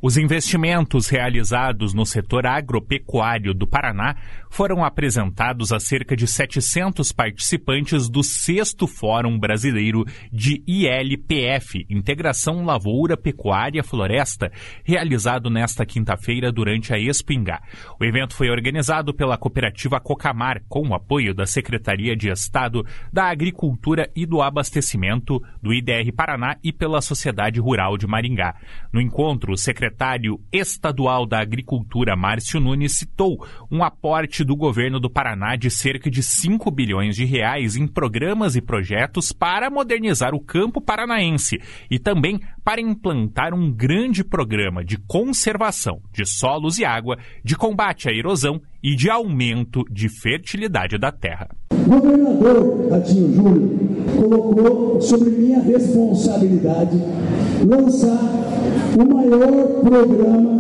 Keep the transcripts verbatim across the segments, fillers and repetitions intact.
Os investimentos realizados no setor agropecuário do Paraná foram apresentados a cerca de setecentos participantes do sexto Fórum Brasileiro de I L P F, Integração Lavoura, Pecuária, Floresta, realizado nesta quinta-feira durante a Expo Ingá. O evento foi organizado pela cooperativa Cocamar, com o apoio da Secretaria de Estado da Agricultura e do Abastecimento, do I D R Paraná e pela Sociedade Rural de Maringá. No encontro, o secretário estadual da Agricultura, Márcio Nunes, citou um aporte do governo do Paraná de cerca de cinco bilhões de reais em programas e projetos para modernizar o campo paranaense e também para implantar um grande programa de conservação de solos e água, de combate à erosão e de aumento de fertilidade da terra. O governador Ratinho Júnior colocou sobre minha responsabilidade lançar o maior programa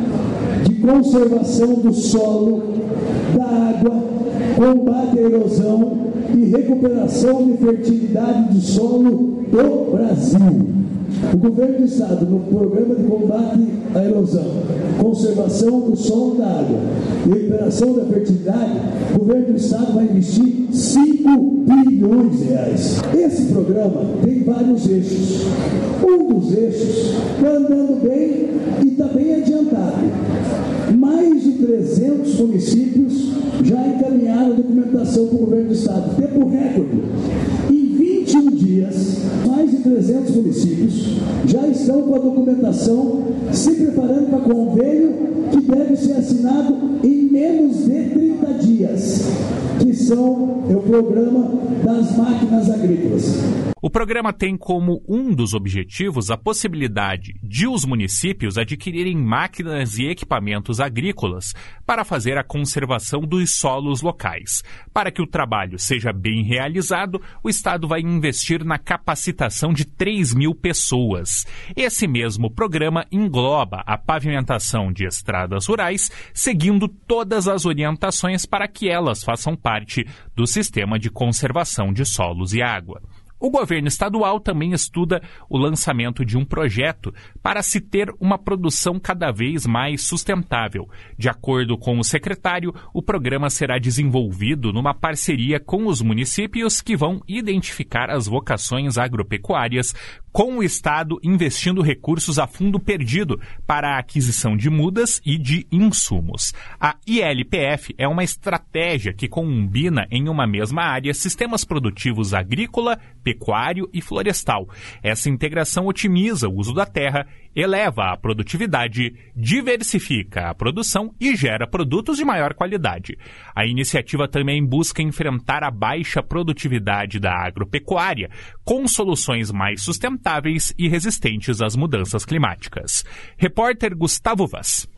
de conservação do solo, da água, combate à erosão e recuperação de fertilidade do solo do Brasil. O governo do estado, no programa de combate à erosão, conservação do solo e da água e recuperação da fertilidade, o governo do estado vai investir cinco bilhões de reais. Esse programa tem vários eixos. Um dos eixos está andando bem e está bem adiantado. Mais de trezentos municípios já encaminharam a documentação para o governo do estado. Tempo recorde. Em vinte e um dias, mais de trezentos municípios já estão com a documentação se preparando para convênio que deve ser assinado em menos de trinta dias, que são é o programa das máquinas agrícolas. O programa tem como um dos objetivos a possibilidade de os municípios adquirirem máquinas e equipamentos agrícolas para fazer a conservação dos solos locais. Para que o trabalho seja bem realizado, o Estado vai investir na capacitação de três mil pessoas. Esse mesmo programa engloba a pavimentação de estradas rurais, seguindo todas as orientações para que elas façam parte do sistema de conservação de solos e água. O governo estadual também estuda o lançamento de um projeto para se ter uma produção cada vez mais sustentável. De acordo com o secretário, o programa será desenvolvido numa parceria com os municípios que vão identificar as vocações agropecuárias, com o Estado investindo recursos a fundo perdido para a aquisição de mudas e de insumos. A I L P F é uma estratégia que combina em uma mesma área sistemas produtivos agrícola, pecuário e florestal. Essa integração otimiza o uso da terra, eleva a produtividade, diversifica a produção e gera produtos de maior qualidade. A iniciativa também busca enfrentar a baixa produtividade da agropecuária com soluções mais sustentáveis e resistentes às mudanças climáticas. Repórter Gustavo Vaz.